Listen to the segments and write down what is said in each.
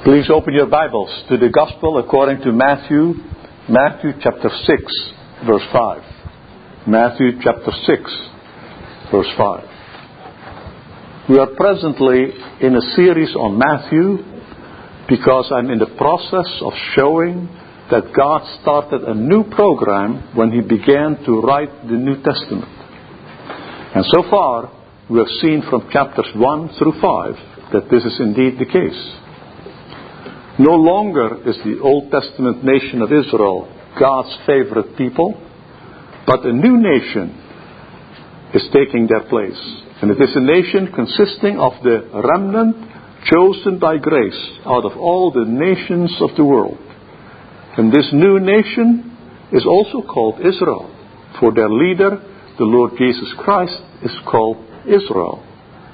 Please open your Bibles to the Gospel according to Matthew chapter 6, verse 5. Matthew chapter 6, verse 5. We are presently in a series on Matthew because I'm in the process of showing that God started a new program when He began to write the New Testament. And so far, we have seen from chapters 1 through 5 that this is indeed the case. No longer is the Old Testament nation of Israel God's favorite people, but a new nation is taking their place. And it is a nation consisting of the remnant chosen by grace out of all the nations of the world. And this new nation is also called Israel, for their leader, the Lord Jesus Christ, is called Israel.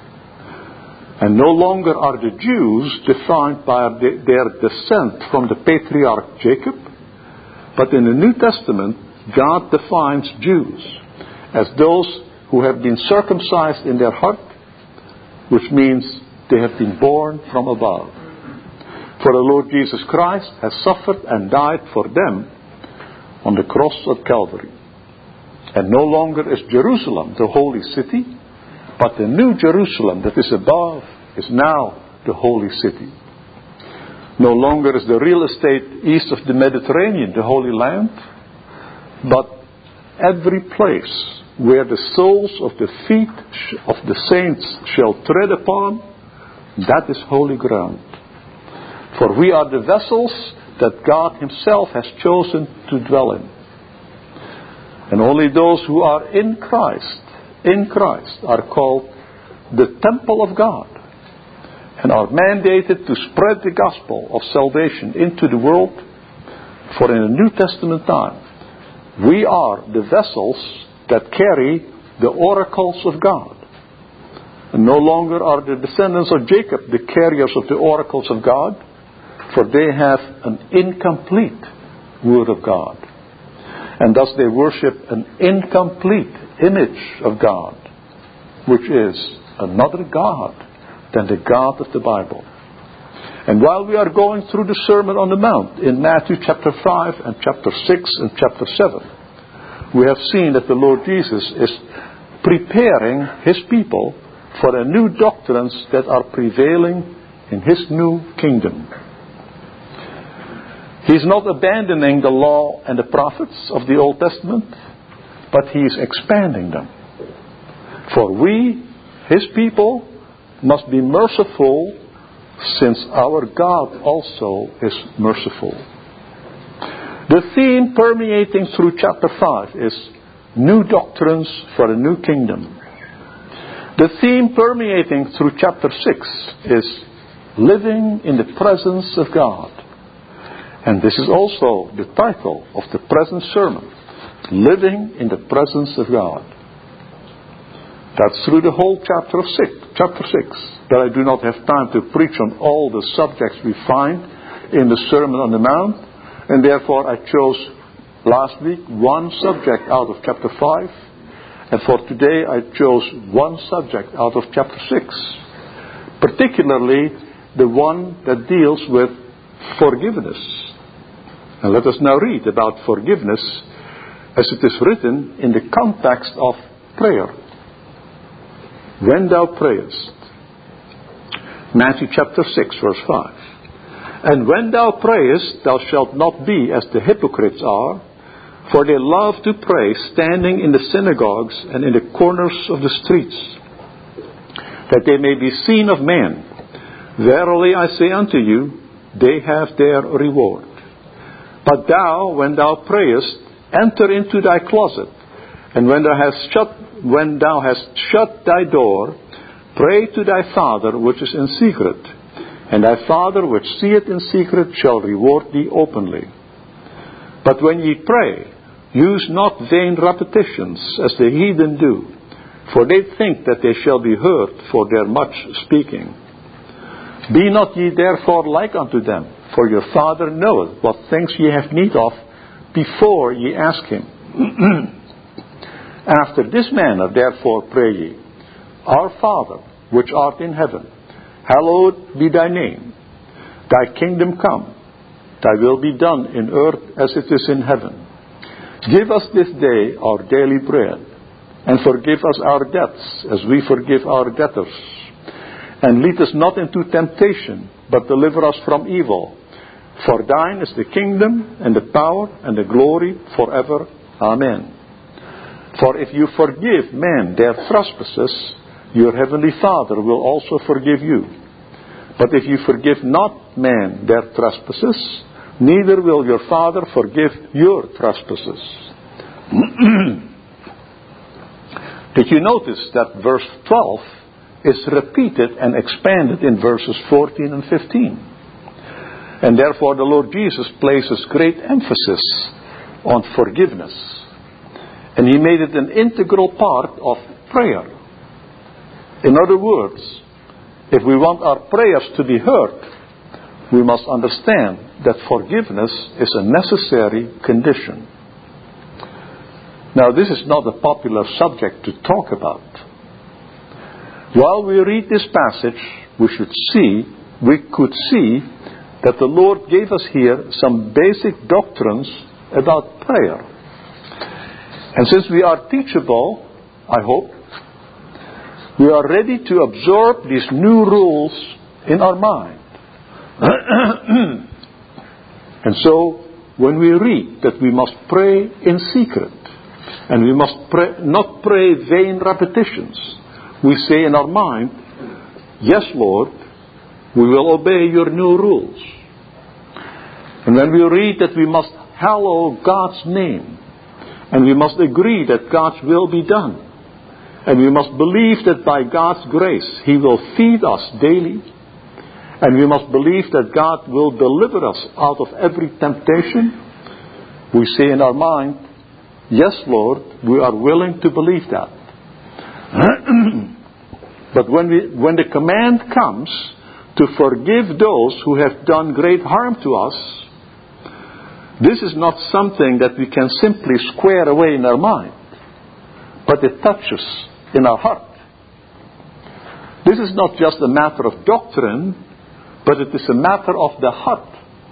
And no longer are the Jews defined by their descent from the patriarch Jacob, but in the New Testament, God defines Jews as those who have been circumcised in their heart, which means they have been born from above. For the Lord Jesus Christ has suffered and died for them on the cross of Calvary. And no longer is Jerusalem the holy city, but the new Jerusalem that is above is now the holy city. No longer is the real estate east of the Mediterranean the Holy Land, but every place where the soles of the feet of the saints shall tread upon, that is holy ground. For we are the vessels that God Himself has chosen to dwell in. And only those who are in Christ are called the temple of God and are mandated to spread the gospel of salvation into the world. For in the New Testament time, we are the vessels that carry the oracles of God. And no longer are the descendants of Jacob the carriers of the oracles of God, for they have an incomplete word of God. And thus they worship an incomplete image of God, which is another God than the God of the Bible. And while we are going through the Sermon on the Mount in Matthew chapter 5 and chapter 6 and chapter 7, we have seen that the Lord Jesus is preparing His people for the new doctrines that are prevailing in His new kingdom. He's not abandoning the law and the prophets of the Old Testament, but He is expanding them. For we, His people, must be merciful, since our God also is merciful. The theme permeating through chapter 5 is new doctrines for a new kingdom. The theme permeating through chapter 6 is living in the presence of God. And this is also the title of the present sermon, Living in the Presence of God. That's through the whole chapter 6. But I do not have time to preach on all the subjects we find in the Sermon on the Mount. And therefore I chose last week one subject out of chapter 5. And for today I chose one subject out of chapter 6. Particularly the one that deals with forgiveness. And let us now read about forgiveness as it is written in the context of prayer. When thou prayest. Matthew chapter 6 verse 5. And when thou prayest, thou shalt not be as the hypocrites are, for they love to pray standing in the synagogues and in the corners of the streets, that they may be seen of men. Verily I say unto you, they have their reward. But thou, when thou prayest, enter into thy closet, and when thou hast shut thy door, pray to thy Father which is in secret, and thy Father which seeth in secret shall reward thee openly. But when ye pray, use not vain repetitions as the heathen do, for they think that they shall be heard for their much speaking. Be not ye therefore like unto them, for your Father knoweth what things ye have need of before ye ask Him. After this manner therefore pray ye, Our Father, which art in heaven, hallowed be thy name. Thy kingdom come. Thy will be done in earth as it is in heaven. Give us this day our daily bread, and forgive us our debts as we forgive our debtors. And lead us not into temptation, but deliver us from evil. For thine is the kingdom, and the power, and the glory forever. Amen. For if you forgive men their trespasses, your heavenly Father will also forgive you. But if you forgive not men their trespasses, neither will your Father forgive your trespasses. Did you notice that verse 12 is repeated and expanded in verses 14 and 15? And therefore the Lord Jesus places great emphasis on forgiveness. And He made it an integral part of prayer. In other words, if we want our prayers to be heard, we must understand that forgiveness is a necessary condition. Now, this is not a popular subject to talk about. While we read this passage, we could see that the Lord gave us here some basic doctrines about prayer. And since we are teachable, I hope, we are ready to absorb these new rules in our mind. And so, when we read that we must pray in secret, and we must not pray vain repetitions, we say in our mind, yes, Lord, we will obey your new rules. And when we read that we must hallow God's name, and we must agree that God's will be done, and we must believe that by God's grace He will feed us daily, and we must believe that God will deliver us out of every temptation, we say in our mind, yes, Lord, we are willing to believe that. But when the command comes to forgive those who have done great harm to us, this is not something that we can simply square away in our mind, but it touches in our heart. This is not just a matter of doctrine, but it is a matter of the heart.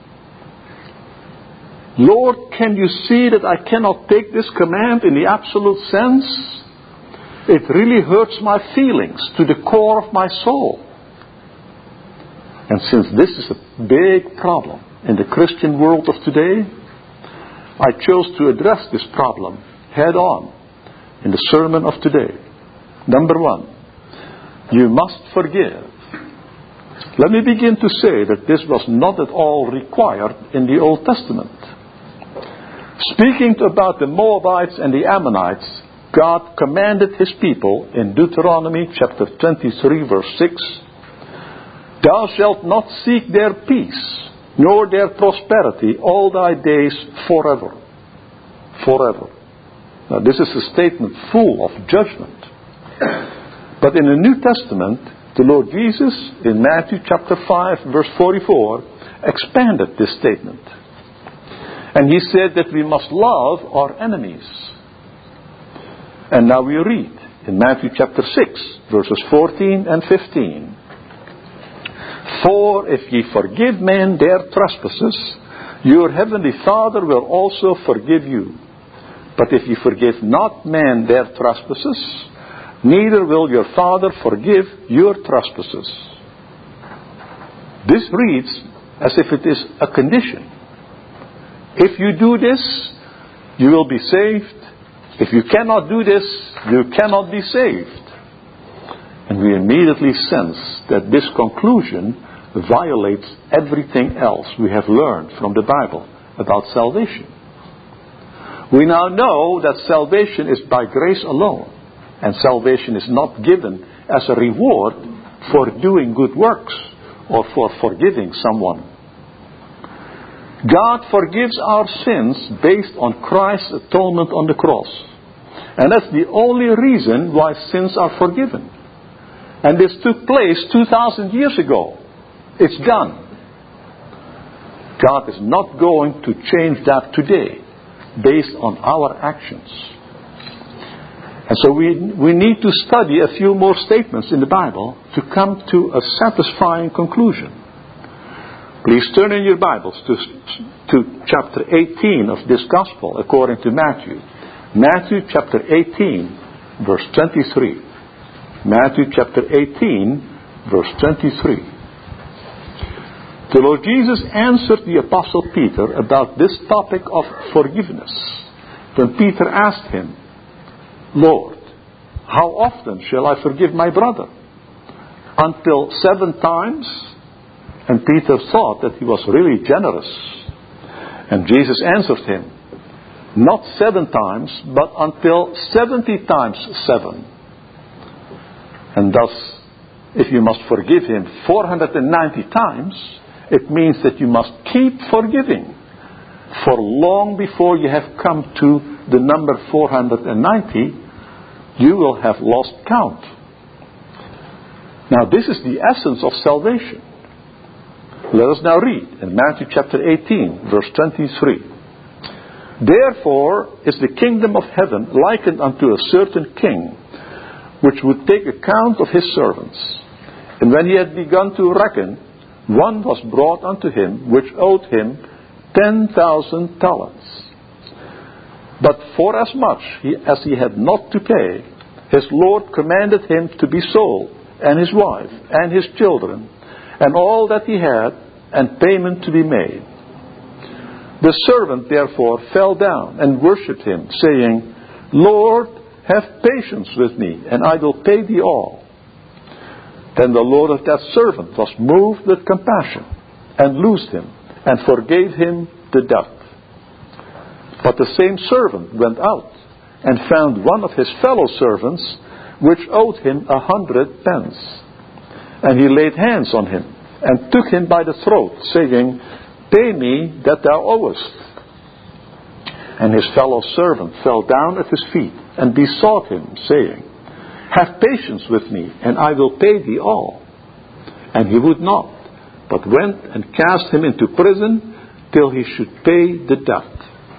Lord, can you see that I cannot take this command in the absolute sense? It really hurts my feelings to the core of my soul. And since this is a big problem in the Christian world of today, I chose to address this problem head on in the sermon of today. Number one, you must forgive. Let me begin to say that this was not at all required in the Old Testament. Speaking about the Moabites and the Ammonites, God commanded His people in Deuteronomy chapter 23 verse 6, Thou shalt not seek their peace, nor their prosperity all thy days forever. Forever. Now this is a statement full of judgment. But in the New Testament, the Lord Jesus, in Matthew chapter 5 verse 44, expanded this statement. And He said that we must love our enemies. And now we read in Matthew chapter 6 verses 14 and 15. For if ye forgive men their trespasses, your heavenly Father will also forgive you. But if ye forgive not men their trespasses, neither will your Father forgive your trespasses. This reads as if it is a condition. If you do this, you will be saved. If you cannot do this, you cannot be saved. And we immediately sense that this conclusion violates everything else we have learned from the Bible about salvation. We now know that salvation is by grace alone, and salvation is not given as a reward for doing good works or for forgiving someone. God forgives our sins based on Christ's atonement on the cross. And that's the only reason why sins are forgiven. And this took place 2,000 years ago. It's done. God is not going to change that today based on our actions. And so we need to study a few more statements in the Bible to come to a satisfying conclusion. Please turn in your Bibles to chapter 18 of this Gospel according to Matthew. Matthew chapter 18, verse 23. Matthew chapter 18, verse 23. The Lord Jesus answered the Apostle Peter about this topic of forgiveness. When Peter asked him, Lord, how often shall I forgive my brother? Until 7 times? And Peter thought that he was really generous. And Jesus answered him, not 7 times, but until 70 times 7. And thus, if you must forgive him 490 times, it means that you must keep forgiving. For long before you have come to the number 490, you will have lost count. Now this is the essence of salvation. Let us now read in Matthew chapter 18, verse 23. Therefore is the kingdom of heaven likened unto a certain king, which would take account of his servants. And when he had begun to reckon, one was brought unto him, which owed him 10,000 talents. But forasmuch as he had not to pay, his Lord commanded him to be sold, and his wife, and his children, and all that he had, and payment to be made. The servant therefore fell down and worshipped him, saying, Lord, have patience with me, and I will pay thee all. Then the Lord of that servant was moved with compassion, and loosed him, and forgave him the debt. But the same servant went out, and found one of his fellow servants, which owed him 100 pence. And he laid hands on him, and took him by the throat, saying, Pay me that thou owest. And his fellow servant fell down at his feet, and besought him, saying, Have patience with me, and I will pay thee all. And he would not, but went and cast him into prison, till he should pay the debt.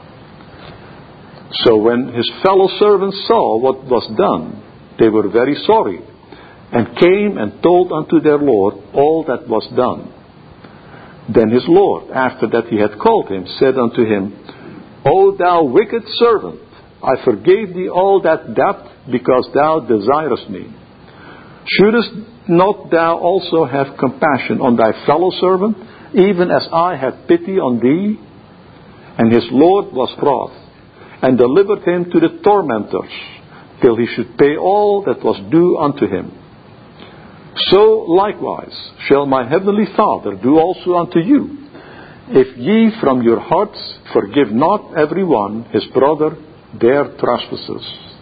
So when his fellow servants saw what was done, they were very sorry, and came and told unto their Lord all that was done. Then his Lord, after that he had called him, said unto him, O thou wicked servant, I forgave thee all that debt, because thou desirest me. Shouldest not thou also have compassion on thy fellow servant, even as I had pity on thee? And his Lord was wroth, and delivered him to the tormentors, till he should pay all that was due unto him. So likewise shall my heavenly Father do also unto you, if ye from your hearts forgive not every one his brother their trespasses.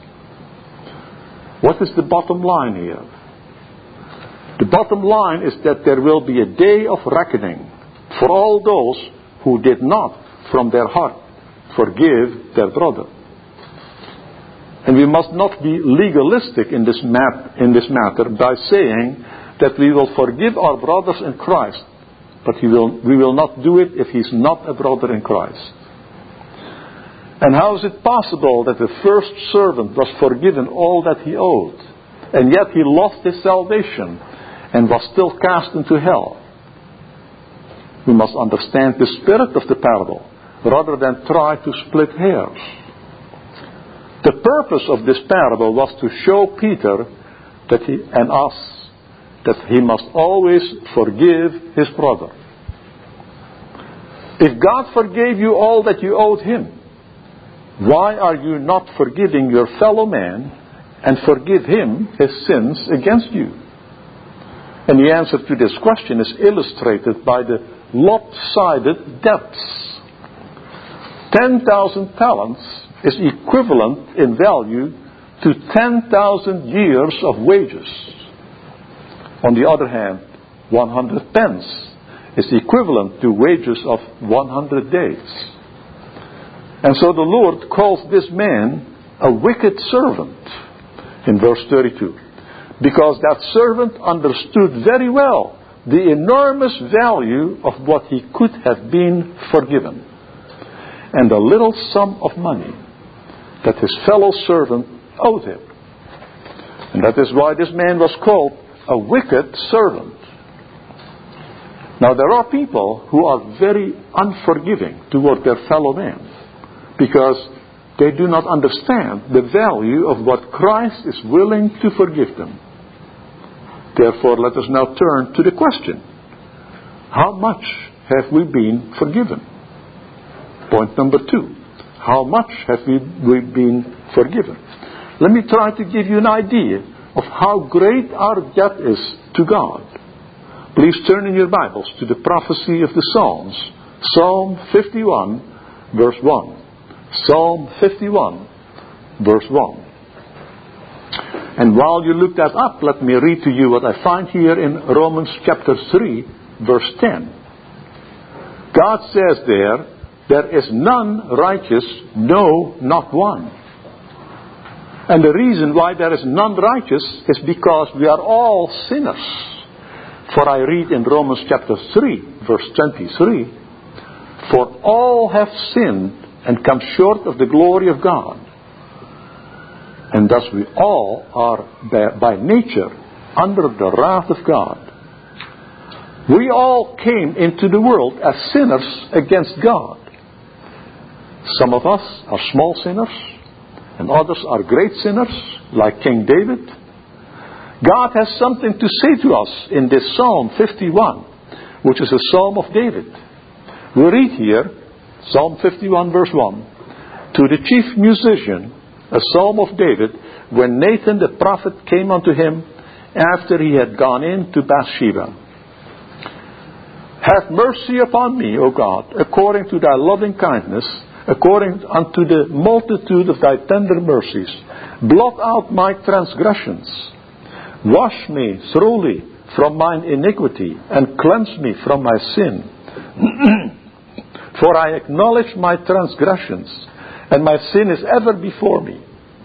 What is the bottom line here? The bottom line is that there will be a day of reckoning for all those who did not from their heart forgive their brother. And we must not be legalistic in this matter by saying that we will forgive our brothers in Christ, but we will not do it if he's not a brother in Christ. And how is it possible that the first servant was forgiven all that he owed, and yet he lost his salvation and was still cast into hell? We must understand the spirit of the parable rather than try to split hairs. The purpose of this parable was to show Peter and us that he must always forgive his brother. If God forgave you all that you owed him, why are you not forgiving your fellow man and forgive him his sins against you? And the answer to this question is illustrated by the lopsided debts. 10,000 talents is equivalent in value to 10,000 years of wages. On the other hand, 100 pence is equivalent to wages of 100 days. And so the Lord calls this man a wicked servant in verse 32, because that servant understood very well the enormous value of what he could have been forgiven, and the little sum of money that his fellow servant owed him. And that is why this man was called a wicked servant. Now there are people who are very unforgiving toward their fellow man because they do not understand the value of what Christ is willing to forgive them. Therefore, let us now turn to the question: how much have we been forgiven? Point number 2. How much have we been forgiven? Let me try to give you an idea of how great our debt is to God. Please turn in your Bibles to the prophecy of the Psalms. Psalm 51, verse 1. Psalm 51, verse 1. And while you look that up, let me read to you what I find here in Romans chapter 3, verse 10. God says there is none righteous, no, not one. And the reason why there is none righteous is because we are all sinners. For I read in Romans chapter 3, verse 23, for all have sinned and come short of the glory of God. And thus we all are by nature under the wrath of God. We all came into the world as sinners against God. Some of us are small sinners, and others are great sinners, like King David. God has something to say to us in this Psalm 51, which is a Psalm of David. We read here, Psalm 51 verse 1, to the chief musician, a Psalm of David, when Nathan the prophet came unto him after he had gone in to Bathsheba. Have mercy upon me, O God, according to thy loving kindness, according unto the multitude of thy tender mercies. Blot out my transgressions. Wash me thoroughly from mine iniquity, and cleanse me from my sin. For I acknowledge my transgressions, and my sin is ever before me.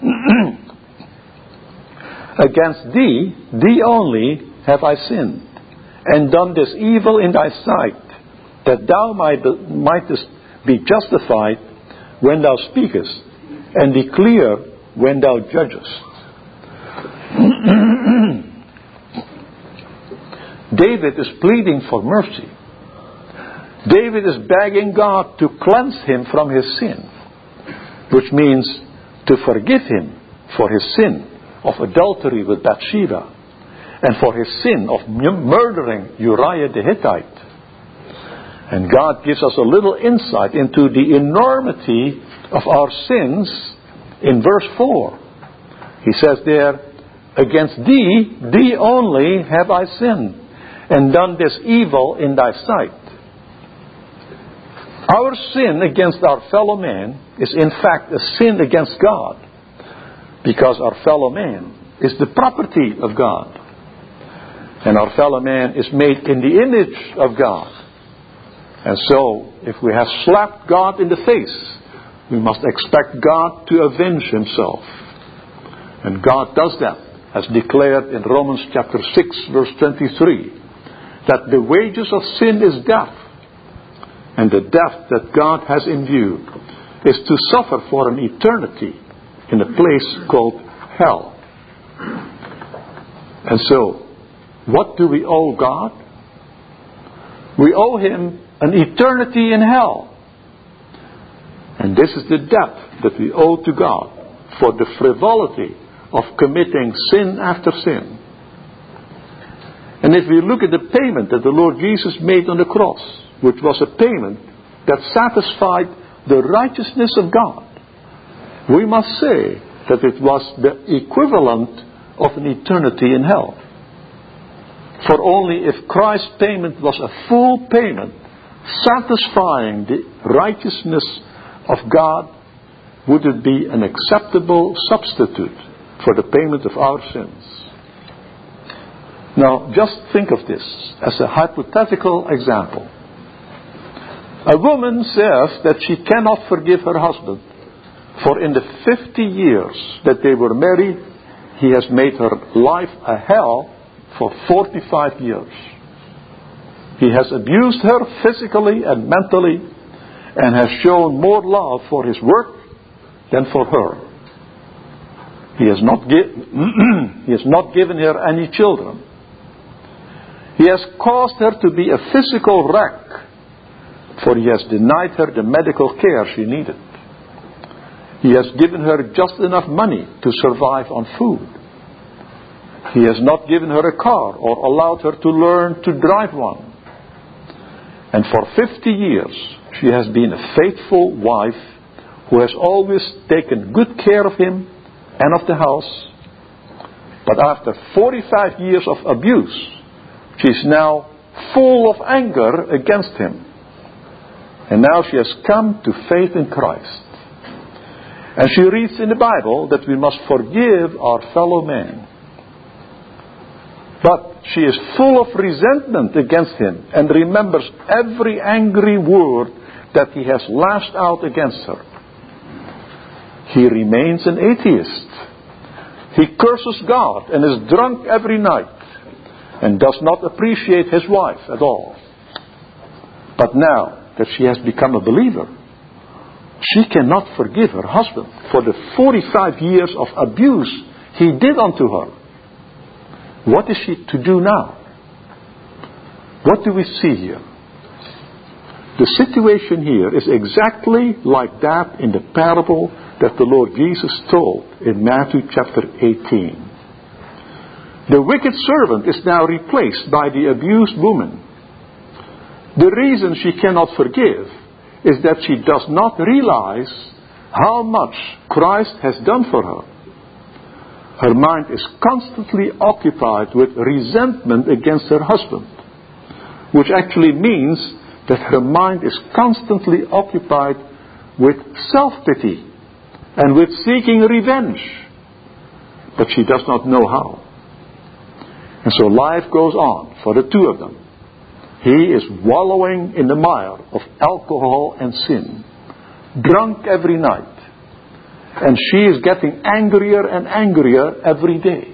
Against thee, thee only, have I sinned, and done this evil in thy sight, that thou mightest be justified when thou speakest, and be clear when thou judgest. David is pleading for mercy. David is begging God to cleanse him from his sin, which means to forgive him for his sin of adultery with Bathsheba, and for his sin of murdering Uriah the Hittite. And God gives us a little insight into the enormity of our sins in verse 4. He says there, against thee, thee only have I sinned, and done this evil in thy sight. Our sin against our fellow man is in fact a sin against God, because our fellow man is the property of God. And our fellow man is made in the image of God. And so, if we have slapped God in the face, we must expect God to avenge himself. And God does that, as declared in Romans chapter 6, verse 23, that the wages of sin is death. And the death that God has in view is to suffer for an eternity in a place called hell. And so, what do we owe God? We owe him an eternity in hell. And this is the debt that we owe to God for the frivolity of committing sin after sin. And if we look at the payment that the Lord Jesus made on the cross, which was a payment that satisfied the righteousness of God, we must say that it was the equivalent of an eternity in hell. For only if Christ's payment was a full payment, satisfying the righteousness of God, would it be an acceptable substitute for the payment of our sins. Now, just think of this as a hypothetical example. A woman says that she cannot forgive her husband, for in the 50 years that they were married, he has made her life a hell for 45 years. He has abused her physically and mentally, and has shown more love for his work than for her. He has not given her any children. He has caused her to be a physical wreck, for he has denied her the medical care she needed. He has given her just enough money to survive on food. He has not given her a car or allowed her to learn to drive one. And for 50 years, she has been a faithful wife who has always taken good care of him and of the house. But after 45 years of abuse, she is now full of anger against him. And now she has come to faith in Christ. And she reads in the Bible that we must forgive our fellow man. But she is full of resentment against him and remembers every angry word that he has lashed out against her. He remains an atheist. He curses God and is drunk every night and does not appreciate his wife at all. But now that she has become a believer, she cannot forgive her husband for the 45 years of abuse he did unto her. What is she to do now? What do we see here? The situation here is exactly like that in the parable that the Lord Jesus told in Matthew chapter 18. The wicked servant is now replaced by the abused woman. The reason she cannot forgive is that she does not realize how much Christ has done for her. Her mind is constantly occupied with resentment against her husband, which actually means that her mind is constantly occupied with self-pity and with seeking revenge, but she does not know how. And so life goes on for the two of them. He is wallowing in the mire of alcohol and sin, drunk every night. And she is getting angrier and angrier every day.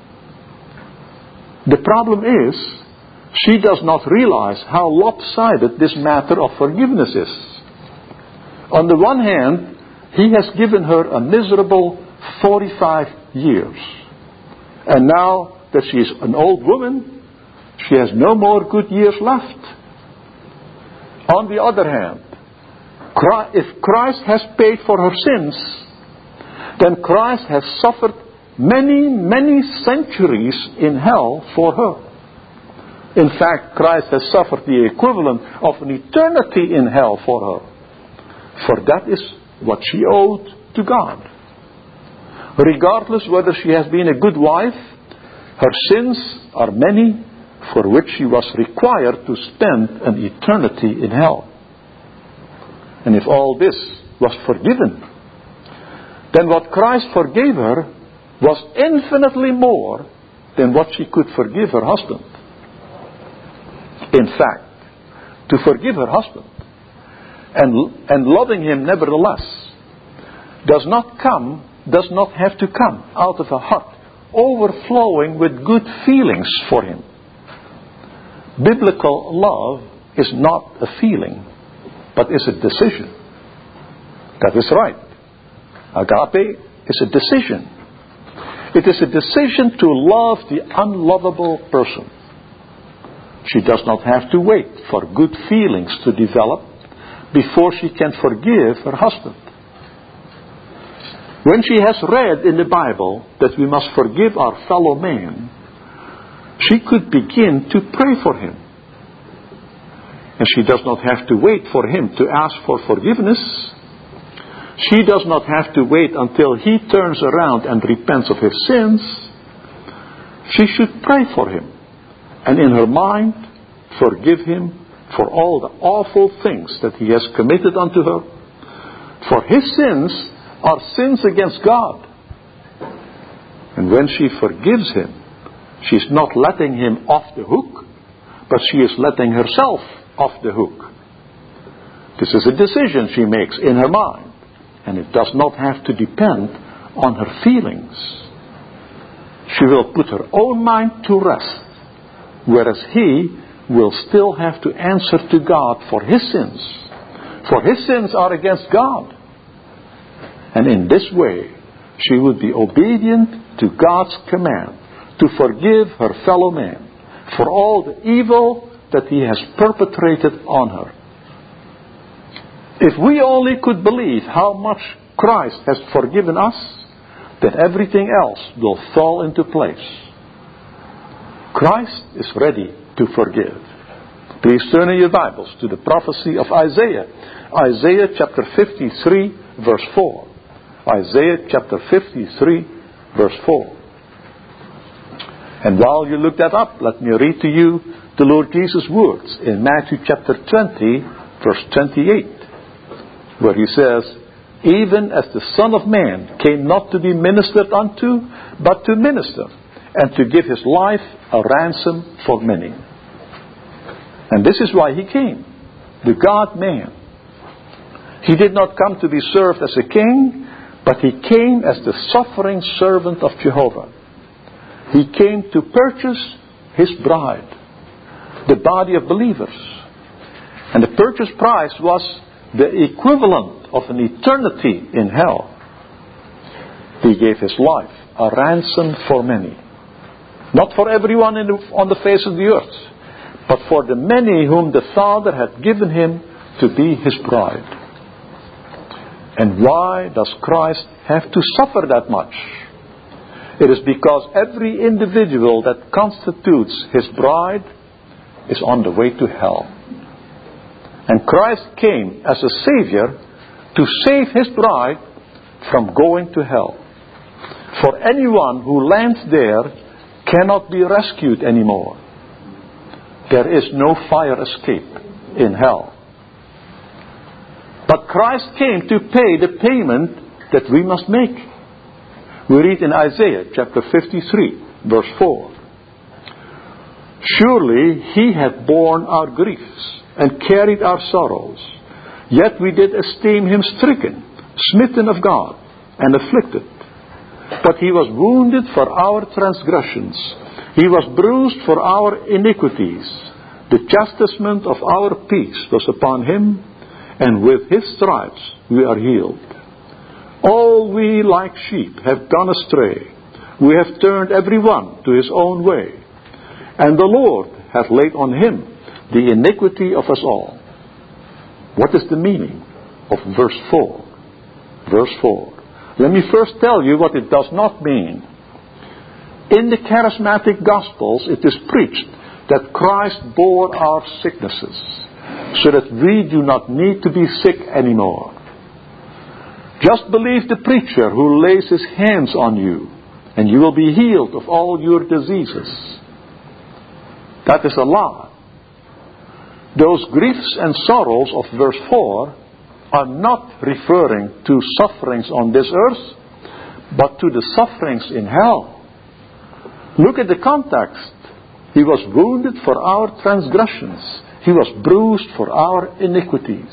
The problem is, she does not realize how lopsided this matter of forgiveness is. On the one hand, he has given her a miserable 45 years. And now that she is an old woman, she has no more good years left. On the other hand, if Christ has paid for her sins, then Christ has suffered many, many centuries in hell for her. In fact, Christ has suffered the equivalent of an eternity in hell for her. For that is what she owed to God. Regardless whether she has been a good wife, her sins are many for which she was required to spend an eternity in hell. And if all this was forgiven, then what Christ forgave her was infinitely more than what she could forgive her husband. In fact, to forgive her husband and loving him nevertheless does not have to come out of a heart overflowing with good feelings for him. Biblical love is not a feeling, but is a decision. That is right. Agape is a decision. It is a decision to love the unlovable person. She does not have to wait for good feelings to develop before she can forgive her husband. When she has read in the Bible that we must forgive our fellow man, she could begin to pray for him. And she does not have to wait for him to ask for forgiveness. She does not have to wait until he turns around and repents of his sins. She should pray for him, and in her mind forgive him for all the awful things that he has committed unto her. For his sins are sins against God. And when she forgives him, she is not letting him off the hook, but she is letting herself off the hook. This is a decision she makes in her mind. And it does not have to depend on her feelings. She will put her own mind to rest, whereas he will still have to answer to God for his sins. For his sins are against God. And in this way, she would be obedient to God's command to forgive her fellow man for all the evil that he has perpetrated on her. If we only could believe how much Christ has forgiven us, then everything else will fall into place. Christ is ready to forgive. Please turn in your Bibles to the prophecy of Isaiah. Isaiah chapter 53 verse 4. Isaiah chapter 53 verse 4. And while you look that up, let me read to you the Lord Jesus' words in Matthew chapter 20 verse 28, where he says, even as the Son of Man came not to be ministered unto, but to minister, and to give his life a ransom for many. And this is why he came, the God-man. He did not come to be served as a king, but he came as the suffering servant of Jehovah. He came to purchase his bride, the body of believers. And the purchase price was the equivalent of an eternity in hell. He gave his life, a ransom for many. Not for everyone on the face of the earth, but for the many whom the Father had given him to be his bride. And why does Christ have to suffer that much? It is because every individual that constitutes his bride is on the way to hell. And Christ came as a Savior to save his bride from going to hell. For anyone who lands there cannot be rescued anymore. There is no fire escape in hell. But Christ came to pay the payment that we must make. We read in Isaiah chapter 53 verse 4. Surely he hath borne our griefs and carried our sorrows. Yet we did esteem him stricken, smitten of God, and afflicted. But he was wounded for our transgressions. He was bruised for our iniquities. The chastisement of our peace was upon him, and with his stripes we are healed. All we like sheep have gone astray. We have turned every one to his own way. And the Lord hath laid on him the iniquity of us all. What is the meaning of verse 4? Verse 4. Let me first tell you what it does not mean. In the charismatic gospels it is preached that Christ bore our sicknesses, so that we do not need to be sick anymore. Just believe the preacher who lays his hands on you, and you will be healed of all your diseases. That is a lie. Those griefs and sorrows of verse 4 are not referring to sufferings on this earth, but to the sufferings in hell. Look at the context. He was wounded for our transgressions. He was bruised for our iniquities.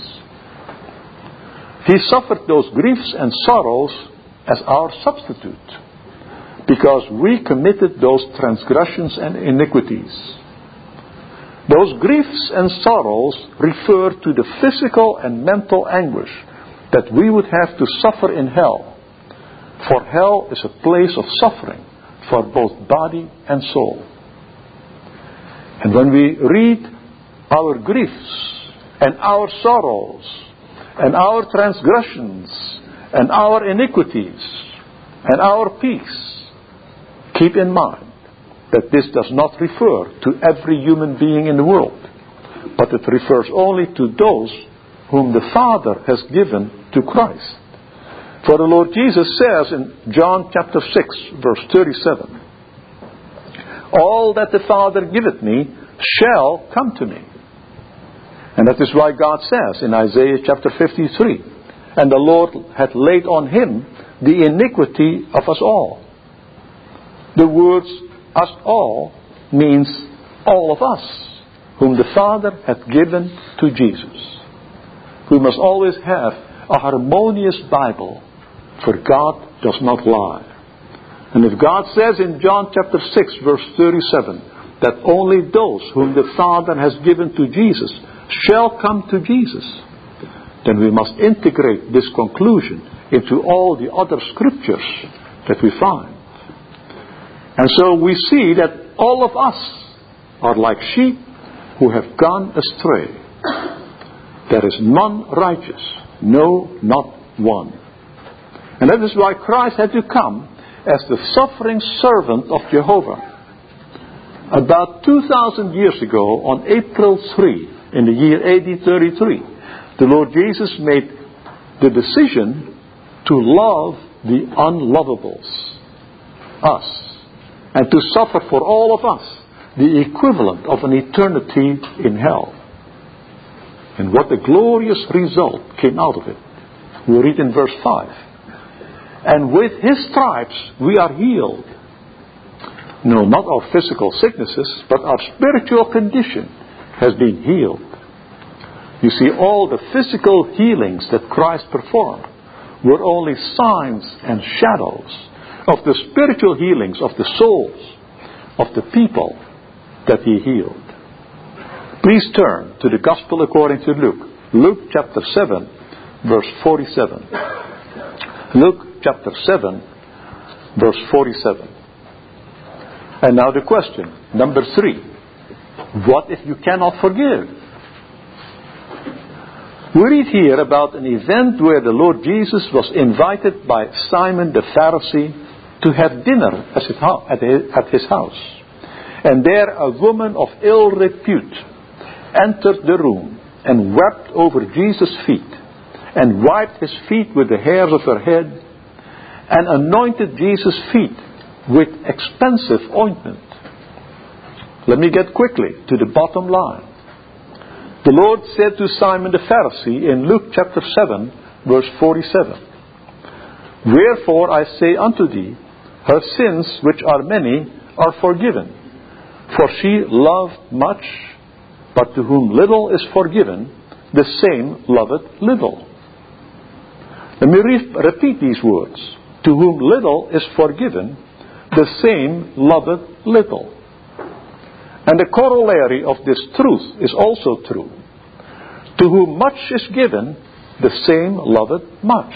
He suffered those griefs and sorrows as our substitute, because we committed those transgressions and iniquities. Those griefs and sorrows refer to the physical and mental anguish that we would have to suffer in hell. For hell is a place of suffering for both body and soul. And when we read our griefs and our sorrows and our transgressions and our iniquities and our peace, keep in mind that this does not refer to every human being in the world, but it refers only to those whom the Father has given to Christ. For the Lord Jesus says in John chapter 6 verse 37, all that the Father giveth me shall come to me. And that is why God says in Isaiah chapter 53, and the Lord hath laid on him the iniquity of us all. The words us all means all of us, whom the Father hath given to Jesus. We must always have a harmonious Bible, for God does not lie. And if God says in John chapter 6 verse 37 that only those whom the Father has given to Jesus shall come to Jesus, then we must integrate this conclusion into all the other scriptures that we find. And so we see that all of us are like sheep who have gone astray. There is none righteous, no, not one. And that is why Christ had to come as the suffering servant of Jehovah. About 2,000 years ago, on April 3, in the year AD 33, the Lord Jesus made the decision to love the unlovables, us, and to suffer for all of us the equivalent of an eternity in hell. And what a glorious result came out of it. We read in verse 5. And with His stripes we are healed. No, not our physical sicknesses, but our spiritual condition has been healed. You see, all the physical healings that Christ performed were only signs and shadows of the spiritual healings of the souls of the people that He healed. Please turn to the Gospel according to Luke. Luke chapter 7, verse 47. Luke chapter 7, verse 47. And now the question, number 3. What if you cannot forgive? We read here about an event where the Lord Jesus was invited by Simon the Pharisee to have dinner at his house. And there a woman of ill repute entered the room and wept over Jesus' feet and wiped His feet with the hairs of her head and anointed Jesus' feet with expensive ointment. Let me get quickly to the bottom line. The Lord said to Simon the Pharisee in Luke chapter 7, verse 47, Wherefore I say unto thee, her sins, which are many, are forgiven. For she loved much, but to whom little is forgiven, the same loveth little. Let me repeat these words. To whom little is forgiven, the same loveth little. And the corollary of this truth is also true. To whom much is given, the same loveth much.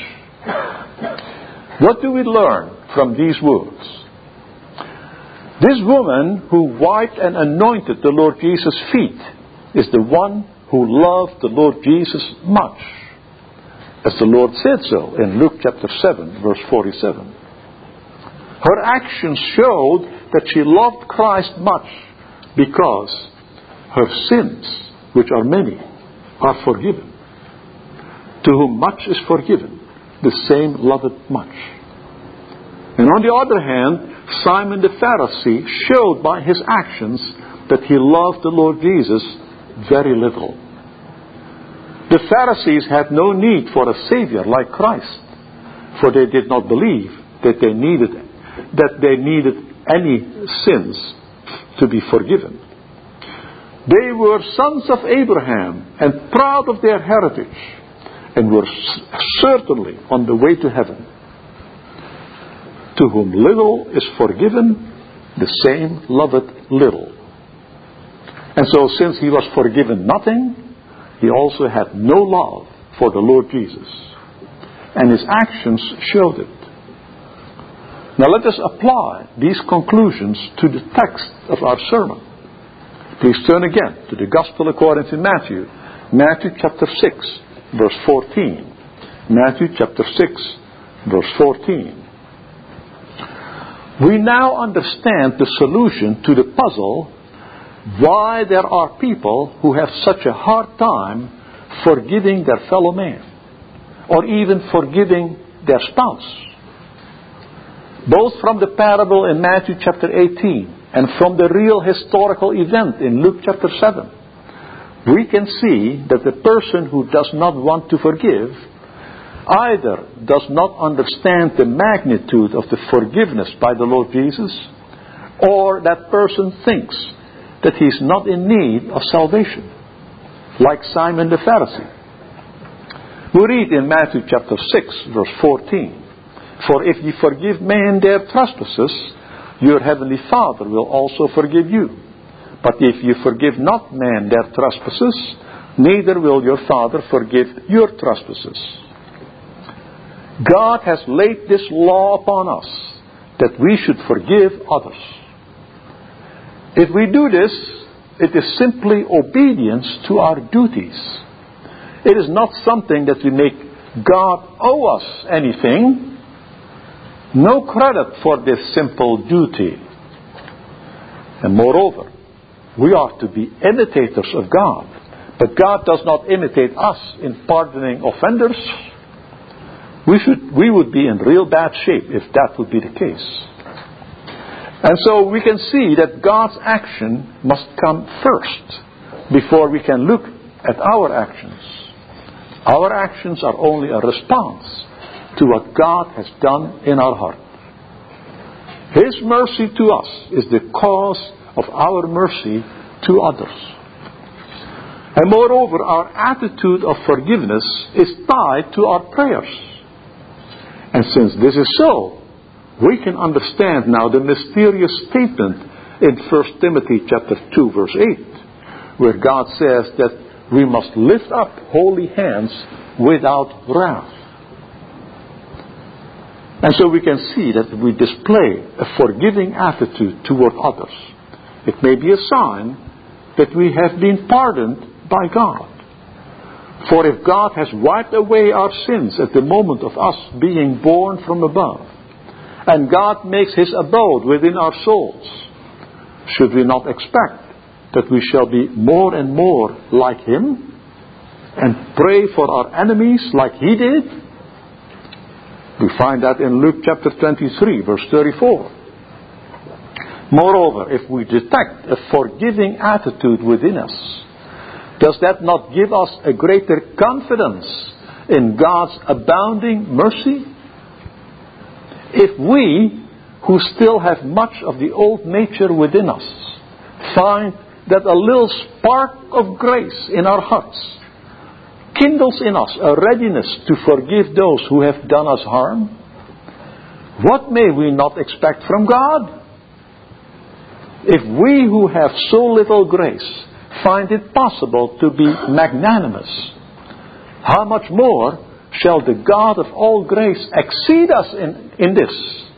What do we learn from these words? This woman who wiped and anointed the Lord Jesus' feet is the one who loved the Lord Jesus much, as the Lord said so in Luke chapter 7, verse 47. Her actions showed that she loved Christ much because her sins, which are many, are forgiven. To whom much is forgiven, the same loveth much. And on the other hand, Simon the Pharisee showed by his actions that he loved the Lord Jesus very little. The Pharisees had no need for a Savior like Christ, for they did not believe that they needed any sins to be forgiven. They were sons of Abraham and proud of their heritage, and were certainly on the way to heaven. To whom little is forgiven, the same loveth little. And so since he was forgiven nothing, he also had no love for the Lord Jesus. And his actions showed it. Now let us apply these conclusions to the text of our sermon. Please turn again to the Gospel according to Matthew. Matthew chapter 6, verse 14. Matthew chapter 6, verse 14. We now understand the solution to the puzzle why there are people who have such a hard time forgiving their fellow man, or even forgiving their spouse. Both from the parable in Matthew chapter 18 and from the real historical event in Luke chapter 7, we can see that the person who does not want to forgive either does not understand the magnitude of the forgiveness by the Lord Jesus, or that person thinks that he's not in need of salvation, like Simon the Pharisee. We read in Matthew chapter 6, verse 14, For if ye forgive men their trespasses, your heavenly Father will also forgive you. But if ye forgive not men their trespasses, neither will your Father forgive your trespasses. God has laid this law upon us, that we should forgive others. If we do this, it is simply obedience to our duties. It is not something that we make God owe us anything. No credit for this simple duty. And moreover, we are to be imitators of God. But God does not imitate us in pardoning offenders. We would be in real bad shape if that would be the case. And so we can see that God's action must come first before we can look at our actions. Our actions are only a response to what God has done in our heart. His mercy to us is the cause of our mercy to others. And moreover, our attitude of forgiveness is tied to our prayers. And since this is so, we can understand now the mysterious statement in 1 Timothy chapter 2 verse 8, where God says that we must lift up holy hands without wrath. And so we can see that we display a forgiving attitude toward others. It may be a sign that we have been pardoned by God. For if God has wiped away our sins at the moment of us being born from above, and God makes His abode within our souls, should we not expect that we shall be more and more like Him and pray for our enemies like He did? We find that in Luke chapter 23 verse 34. Moreover, if we detect a forgiving attitude within us, does that not give us a greater confidence in God's abounding mercy? If we, who still have much of the old nature within us, find that a little spark of grace in our hearts kindles in us a readiness to forgive those who have done us harm, what may we not expect from God? If we who have so little grace find it possible to be magnanimous, how much more shall the God of all grace exceed us in this?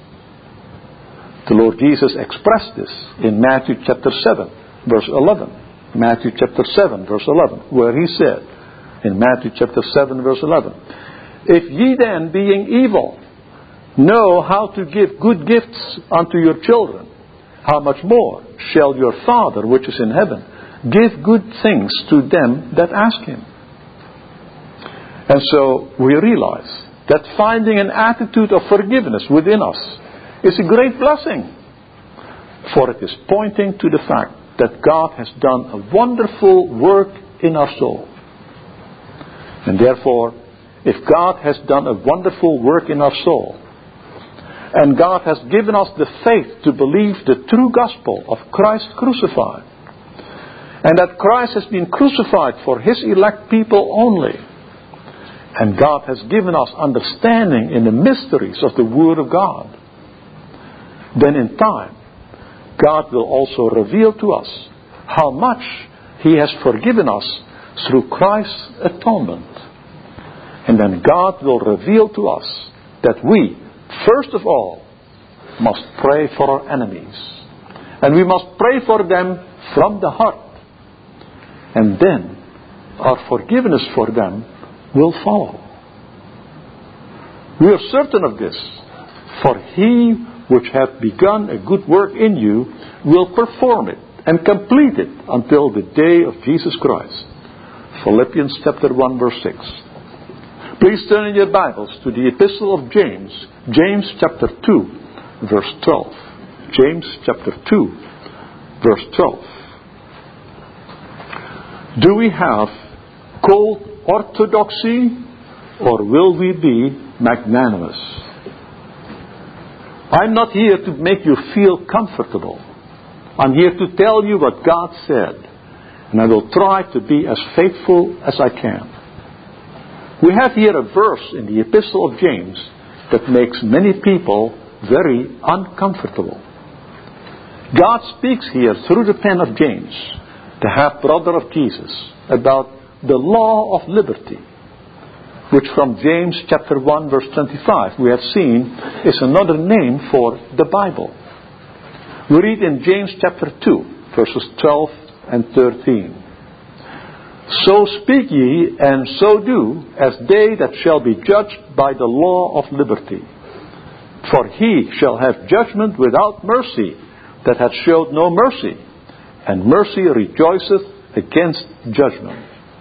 The Lord Jesus expressed this in Matthew chapter 7 verse 11. Matthew chapter 7 verse 11, where He said in Matthew chapter 7 verse 11, if ye then, being evil, know how to give good gifts unto your children, how much more shall your Father which is in heaven give good things to them that ask Him? And so we realize that finding an attitude of forgiveness within us is a great blessing, for it is pointing to the fact that God has done a wonderful work in our soul. And therefore, if God has done a wonderful work in our soul, and God has given us the faith to believe the true gospel of Christ crucified, and that Christ has been crucified for His elect people only, and God has given us understanding in the mysteries of the Word of God, then in time, God will also reveal to us how much He has forgiven us through Christ's atonement. And then God will reveal to us that we, first of all, must pray for our enemies. And we must pray for them from the heart. And then our forgiveness for them will follow. We are certain of this, for He which hath begun a good work in you will perform it and complete it until the day of Jesus Christ. Philippians chapter 1 verse 6. Please turn in your Bibles to the Epistle of James, James chapter 2 verse 12. James chapter 2 verse 12. Do we have cold orthodoxy, or will we be magnanimous? I'm not here to make you feel comfortable. I'm here to tell you what God said, and I will try to be as faithful as I can. We have here a verse in the Epistle of James that makes many people very uncomfortable. God speaks here through the pen of James, the half-brother of Jesus, about the law of liberty, which from James chapter 1 verse 25 we have seen is another name for the Bible. We read in James chapter 2 verses 12 and 13. So speak ye, and so do, as they that shall be judged by the law of liberty. For he shall have judgment without mercy, that hath showed no mercy, and mercy rejoiceth against judgment.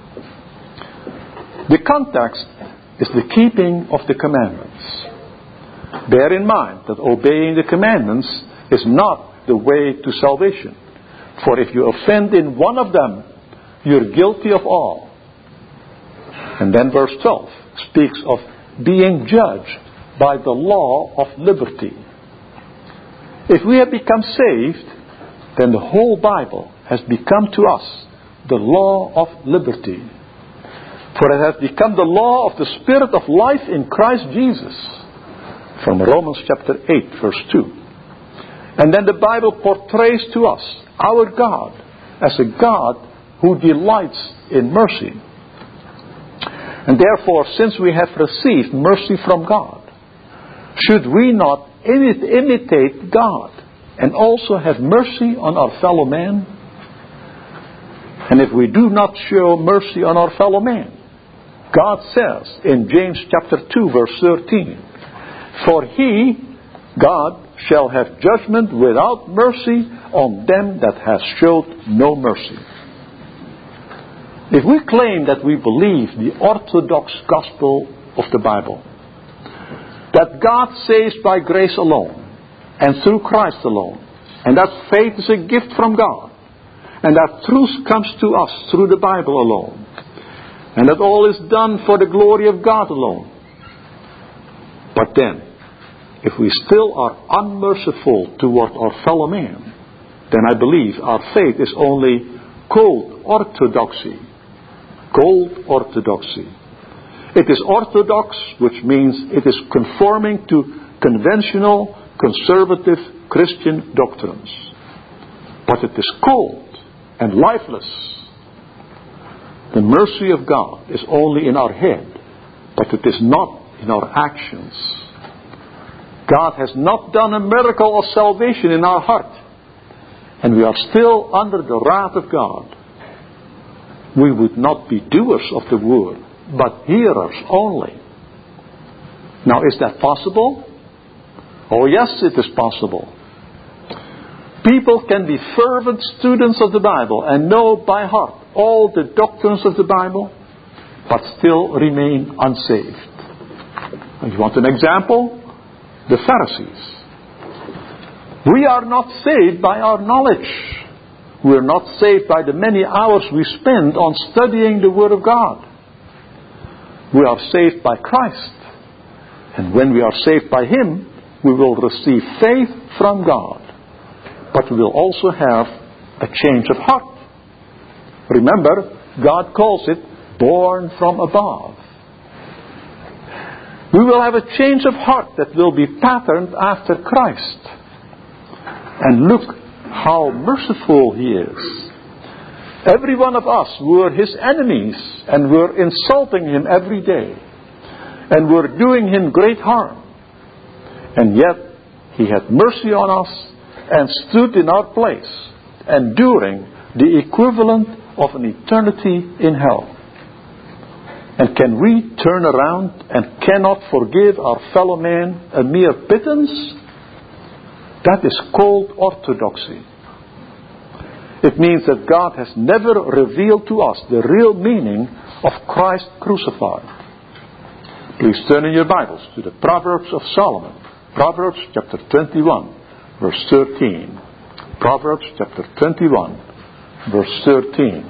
The context is the keeping of the commandments. Bear in mind that obeying the commandments is not the way to salvation. For if you offend in one of them, you're guilty of all. And then verse 12 speaks of being judged by the law of liberty. If we have become saved, then the whole Bible has become to us the law of liberty. For it has become the law of the Spirit of life in Christ Jesus. From Romans chapter 8 verse 2. And then the Bible portrays to us our God as a God who delights in mercy. And therefore, since we have received mercy from God, should we not imitate God and also have mercy on our fellow man? And if we do not show mercy on our fellow man, God says in James chapter 2 verse 13, for he, God, shall have judgment without mercy on them that have showed no mercy. If we claim that we believe the orthodox gospel of the Bible, that God saves by grace alone and through Christ alone, and that faith is a gift from God, and that truth comes to us through the Bible alone, and that all is done for the glory of God alone. But then, if we still are unmerciful toward our fellow man, then I believe our faith is only cold orthodoxy. Cold orthodoxy. It is orthodox, which means it is conforming to conventional, conservative Christian doctrines. But it is cold and lifeless. The mercy of God is only in our head, but it is not in our actions. God has not done a miracle of salvation in our heart, and we are still under the wrath of God. We would not be doers of the word, but hearers only. Now, is that possible? Oh yes, it is possible. People can be fervent students of the Bible and know by heart all the doctrines of the Bible, but still remain unsaved. And you want an example? The Pharisees. We are not saved by our knowledge. We are not saved by the many hours we spend on studying the Word of God. We are saved by Christ. And when we are saved by Him, we will receive faith from God. But we will also have a change of heart. Remember, God calls it born from above. We will have a change of heart that will be patterned after Christ. And look how merciful He is. Every one of us were His enemies and were insulting Him every day and were doing Him great harm. And yet He had mercy on us and stood in our place, enduring the equivalent of an eternity in hell. And can we turn around and cannot forgive our fellow man a mere pittance? That is cold orthodoxy. It means that God has never revealed to us the real meaning of Christ crucified. Please turn in your Bibles to the Proverbs of Solomon. Proverbs chapter 21, verse 13. Proverbs chapter 21, verse 13.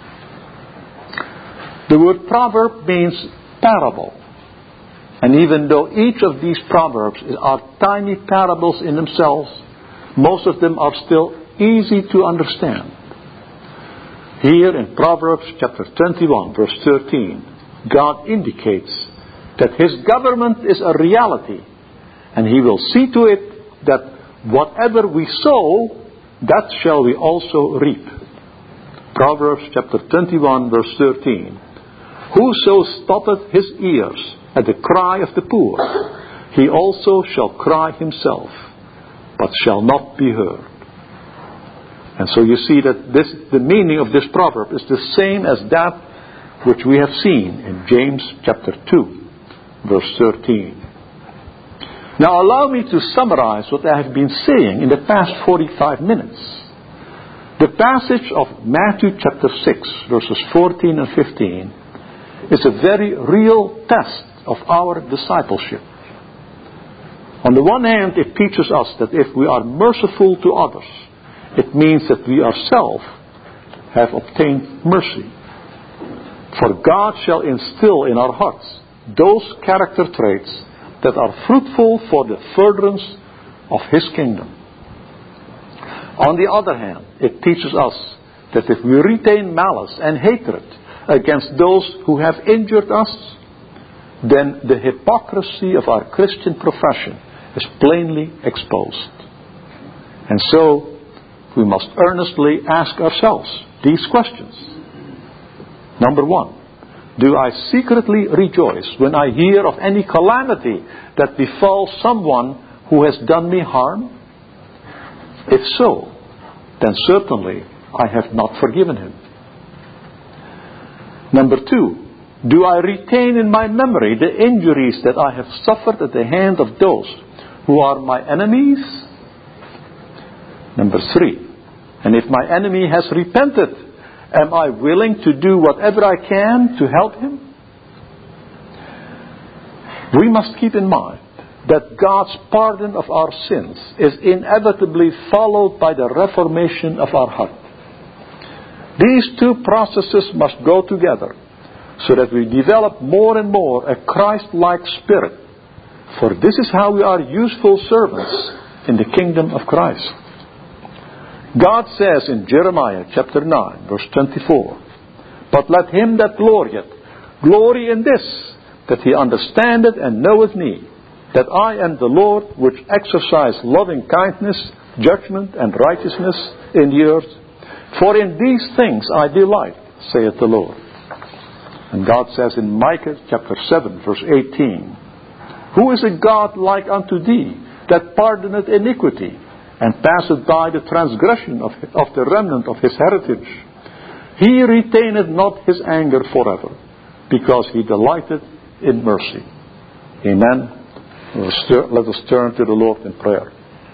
The word proverb means parable. And even though each of these proverbs are tiny parables in themselves, most of them are still easy to understand. Here in Proverbs chapter 21, verse 13, God indicates that His government is a reality, and He will see to it that whatever we sow, that shall we also reap. Proverbs chapter 21, verse 13. Whoso stoppeth his ears at the cry of the poor, he also shall cry himself, but shall not be heard. And so you see that the meaning of this proverb is the same as that which we have seen in James chapter 2, verse 13. Now allow me to summarize what I have been saying in the past 45 minutes. The passage of Matthew chapter 6, verses 14 and 15 is a very real test of our discipleship. On the one hand, it teaches us that if we are merciful to others, it means that we ourselves have obtained mercy. For God shall instill in our hearts those character traits that are fruitful for the furtherance of His kingdom. On the other hand, it teaches us that if we retain malice and hatred against those who have injured us, then the hypocrisy of our Christian profession is plainly exposed. And so, we must earnestly ask ourselves these questions. Number one, do I secretly rejoice when I hear of any calamity that befalls someone who has done me harm? If so, then certainly I have not forgiven him. Number two, do I retain in my memory the injuries that I have suffered at the hand of those who are my enemies? Number three, and if my enemy has repented, am I willing to do whatever I can to help him? We must keep in mind that God's pardon of our sins is inevitably followed by the reformation of our heart. These two processes must go together so that we develop more and more a Christ-like spirit. For this is how we are useful servants in the kingdom of Christ. God says in Jeremiah chapter 9, verse 24, "But let him that glorieth glory in this, that he understandeth and knoweth me, that I am the Lord which exercise loving kindness, judgment, and righteousness in the earth. For in these things I delight, saith the Lord." And God says in Micah chapter 7, verse 18, "Who is a God like unto thee, that pardoneth iniquity, and passeth by the transgression of the remnant of his heritage? He retaineth not his anger forever, because he delighteth in mercy." Amen. Let us turn to the Lord in prayer.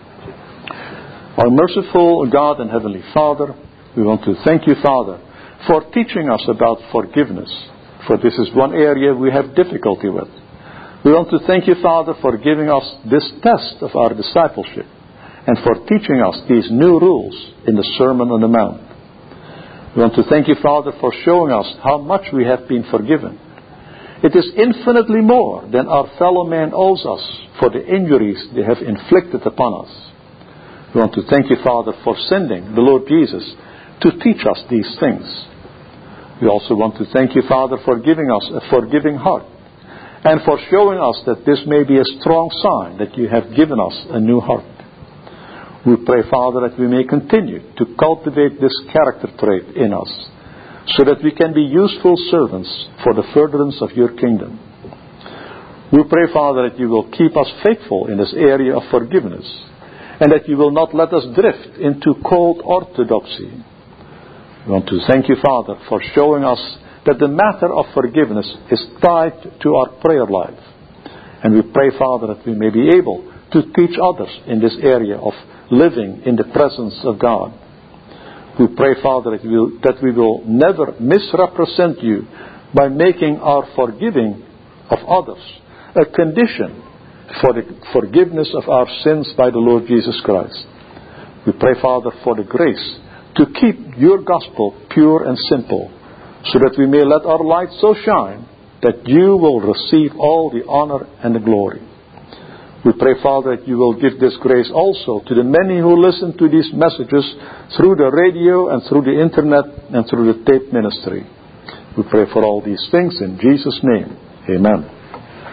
Our merciful God and Heavenly Father, we want to thank you, Father, for teaching us about forgiveness, for this is one area we have difficulty with. We want to thank you, Father, for giving us this test of our discipleship, and for teaching us these new rules in the Sermon on the Mount. We want to thank you, Father, for showing us how much we have been forgiven. It is infinitely more than our fellow man owes us for the injuries they have inflicted upon us. We want to thank you, Father, for sending the Lord Jesus to teach us these things. We also want to thank you, Father, for giving us a forgiving heart, and for showing us that this may be a strong sign that you have given us a new heart. We pray, Father, that we may continue to cultivate this character trait in us, so that we can be useful servants for the furtherance of your kingdom. We pray, Father, that you will keep us faithful in this area of forgiveness, and that you will not let us drift into cold orthodoxy. We want to thank you, Father, for showing us that the matter of forgiveness is tied to our prayer life. And we pray, Father, that we may be able to teach others in this area of living in the presence of God. We pray, Father, that we will never misrepresent you by making our forgiving of others a condition for the forgiveness of our sins by the Lord Jesus Christ. We pray, Father, for the grace to keep your gospel pure and simple, so that we may let our light so shine that you will receive all the honor and the glory. We pray, Father, that you will give this grace also to the many who listen to these messages through the radio and through the internet and through the tape ministry. We pray for all these things in Jesus' name. Amen.